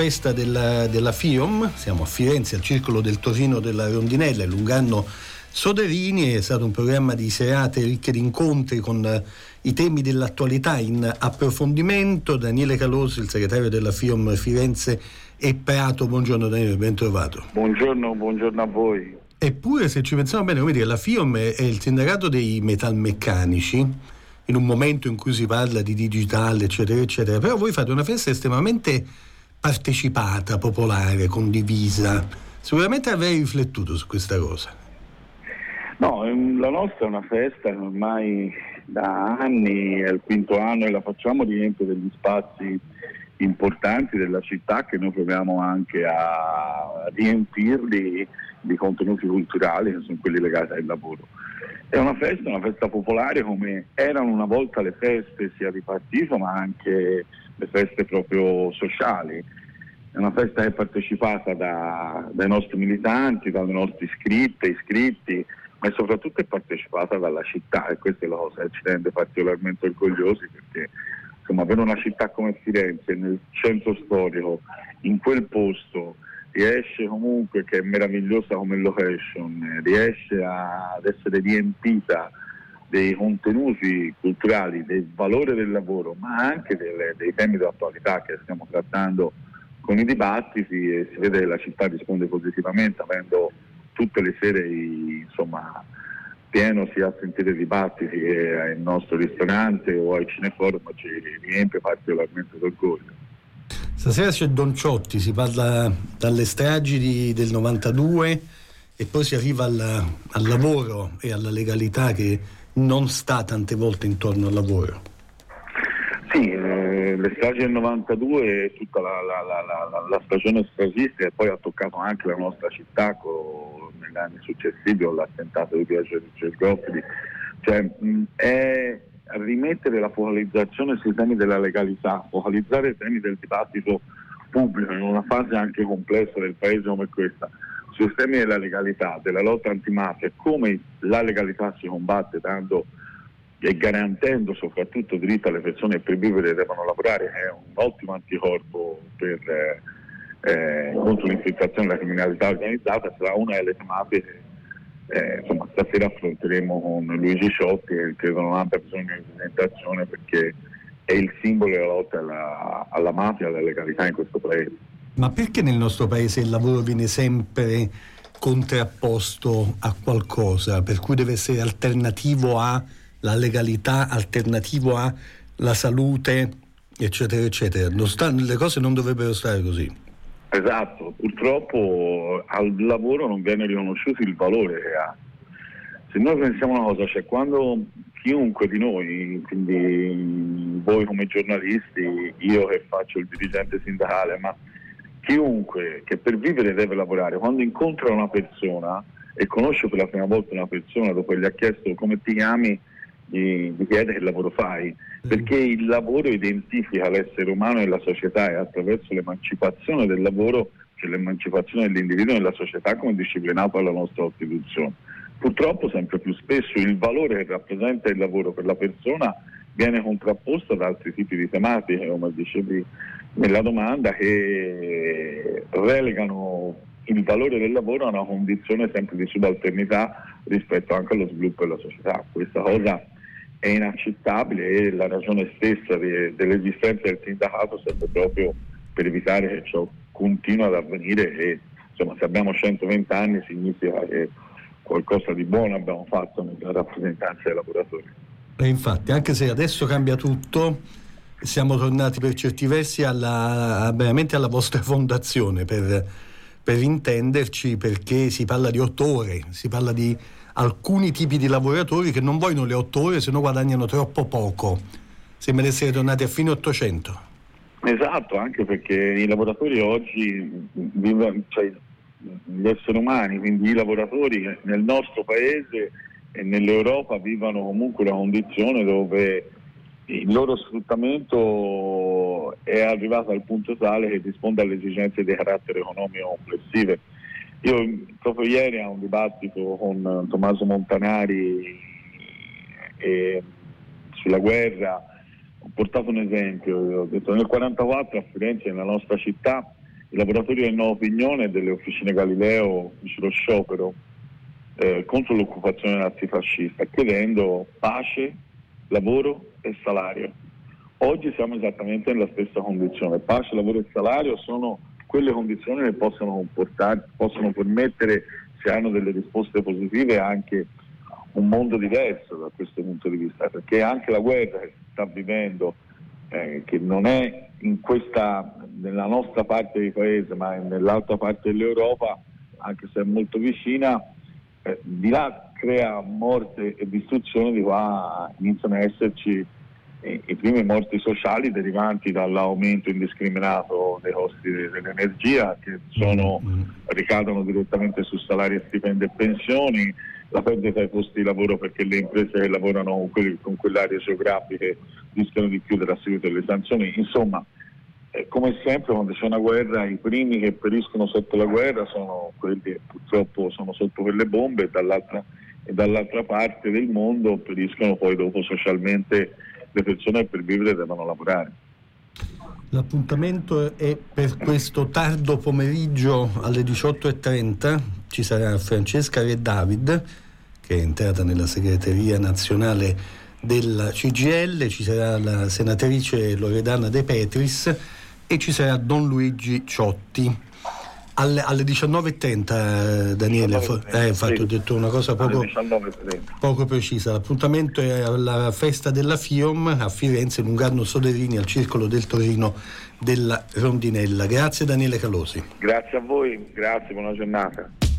festa della FIOM, siamo a Firenze al Circolo del Torino della Rondinella, il Lungarno Soderini. È stato un programma di serate ricche di incontri con i temi dell'attualità in approfondimento. Daniele Calosi, il segretario della FIOM Firenze e Prato. Buongiorno Daniele, ben trovato. Buongiorno a voi. Eppure, se ci pensiamo bene, come dire, la FIOM è il sindacato dei metalmeccanici, in un momento in cui si parla di digitale, eccetera, eccetera. Però voi fate una festa estremamente partecipata, popolare, condivisa. Sicuramente avrei riflettuto su questa cosa. No, la nostra è una festa che ormai da anni, è il quinto anno e la facciamo rientro degli spazi importanti della città che noi proviamo anche a riempirli di contenuti culturali che sono quelli legati al lavoro. È una festa popolare come erano una volta le feste sia di partito ma anche le feste proprio sociali. È una festa che è partecipata dai nostri militanti, dai nostri iscritti, ma soprattutto è partecipata dalla città, e questa è la cosa che ci rende particolarmente orgogliosi, perché insomma avere una città come Firenze nel centro storico, in quel posto, riesce comunque, che è meravigliosa come location, riesce ad essere riempita dei contenuti culturali, del valore del lavoro, ma anche dei temi dell'attualità che stiamo trattando con i dibattiti, e si vede che la città risponde positivamente, avendo tutte le sere pieno sia a sentire dibattiti che al nostro ristorante o ai cineforum, ci riempie particolarmente d'orgoglio. Stasera c'è Don Ciotti, si parla dalle stragi del 92 e poi si arriva al lavoro e alla legalità che non sta tante volte intorno al lavoro. Sì, le stragi del 92 e tutta la stagione strasista, e poi ha toccato anche la nostra città negli anni successivi, con l'attentato di Piaggio di Cergofili, è rimettere la focalizzazione sui temi della legalità, focalizzare i temi del dibattito pubblico in una fase anche complessa del paese come questa, sui temi della legalità, della lotta antimafia, come la legalità si combatte dando e garantendo soprattutto diritto alle persone che per vivere devono lavorare, è un ottimo anticorpo contro l'infiltrazione della criminalità organizzata. Sarà una delle tematiche stasera affronteremo con Luigi Ciotti, che credo non abbia bisogno di presentazione, perché è il simbolo della lotta alla mafia e alla legalità in questo paese. Ma perché nel nostro paese il lavoro viene sempre contrapposto a qualcosa, per cui deve essere alternativo alla legalità, alternativo alla salute, eccetera, eccetera? Le cose non dovrebbero stare così. Esatto, purtroppo al lavoro non viene riconosciuto il valore che ha. Se noi pensiamo una cosa, quando chiunque di noi, quindi voi come giornalisti, io che faccio il dirigente sindacale, ma chiunque che per vivere deve lavorare, quando incontra una persona e conosce per la prima volta una persona, dopo gli ha chiesto come ti chiami, gli chiede che lavoro fai, perché il lavoro identifica l'essere umano e la società, e attraverso l'emancipazione del lavoro c'è l'emancipazione dell'individuo nella società, come disciplinato dalla nostra Costituzione. Purtroppo sempre più spesso il valore che rappresenta il lavoro per la persona viene contrapposto ad altri tipi di tematiche, come dicevi nella domanda, che relegano il valore del lavoro a una condizione sempre di subalternità rispetto anche allo sviluppo della società. Questa cosa è inaccettabile, e la ragione stessa dell'esistenza del sindacato serve proprio per evitare che ciò continui ad avvenire, e insomma, se abbiamo 120 anni significa che qualcosa di buono abbiamo fatto nella rappresentanza dei lavoratori. E infatti, anche se adesso cambia tutto, siamo tornati per certi versi veramente alla vostra fondazione, per intenderci, perché si parla di 8 ore, si parla di alcuni tipi di lavoratori che non vogliono le 8 ore se no guadagnano troppo poco. Sembra essere tornati a fine 800. Esatto, anche perché i lavoratori oggi vivono, gli esseri umani, quindi i lavoratori nel nostro paese e nell'Europa vivono comunque una condizione dove il loro sfruttamento è arrivato al punto tale che risponde alle esigenze di carattere economico complessive. Io proprio ieri a un dibattito con Tommaso Montanari sulla guerra ho portato un esempio, ho detto nel 1944 a Firenze, nella nostra città, i lavoratori del Nuova Opinione e delle officine Galileo fecero sciopero contro l'occupazione nazifascista, chiedendo pace, lavoro e salario. Oggi siamo esattamente nella stessa condizione. Pace, lavoro e salario sono quelle condizioni che possono permettere, se hanno delle risposte positive, anche un mondo diverso da questo punto di vista, perché anche la guerra che si sta vivendo, che non è nella nostra parte del paese, ma è nell'altra parte dell'Europa, anche se è molto vicina, di là crea morte e distruzione, di qua iniziano a esserci i primi morti sociali derivanti dall'aumento indiscriminato dei costi dell'energia, che ricadono direttamente su salari, stipendi e pensioni, la perdita dei posti di lavoro perché le imprese che lavorano con quelle aree geografiche rischiano di chiudere a seguito delle sanzioni. Insomma, come sempre quando c'è una guerra, i primi che periscono sotto la guerra sono quelli che purtroppo sono sotto quelle bombe, e dall'altra parte del mondo periscono poi dopo socialmente le persone che per vivere devono lavorare. L'appuntamento è per questo tardo pomeriggio alle 18:30. Ci sarà Francesca Re David, che è entrata nella segreteria nazionale della CGIL, ci sarà la senatrice Loredana De Petris e ci sarà Don Luigi Ciotti. Alle 19:30, Daniele, infatti ho detto una cosa poco precisa. L'appuntamento è alla festa della FIOM a Firenze, Lungarno Soderini, al Circolo del Torino della Rondinella. Grazie Daniele Calosi. Grazie a voi, grazie, buona giornata.